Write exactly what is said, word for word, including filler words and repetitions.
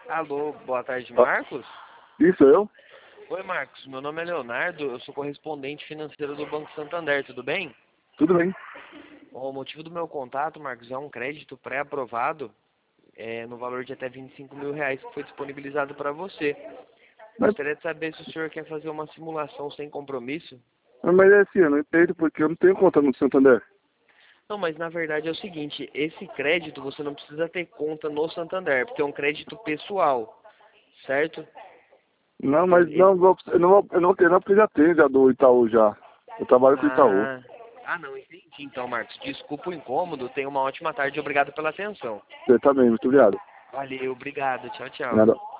Alô, boa tarde, Ah, Marcos? isso, eu? Oi, Marcos, meu nome é Leonardo, eu sou correspondente financeiro do Banco Santander, tudo bem? Tudo bem. O motivo do meu contato, Marcos, é um crédito pré-aprovado é, no valor de até vinte e cinco mil reais que foi disponibilizado para você. Mas, Gostaria de saber se o senhor quer fazer uma simulação sem compromisso. mas é assim, eu não entendo porque eu não tenho conta no Santander. Não, mas na verdade é o seguinte, esse crédito você não precisa ter conta no Santander, porque é um crédito pessoal, certo? Não, mas Ele, não, não, eu não, vou- eu não quero não, porque já tem já do Itaú já. Eu trabalho com o Itaú. Ah, ah não, entendi então, Marcos. Desculpa o incômodo, tenha uma ótima tarde e obrigado pela atenção. Você também, muito obrigado. Valeu, obrigado, tchau, tchau. Nada.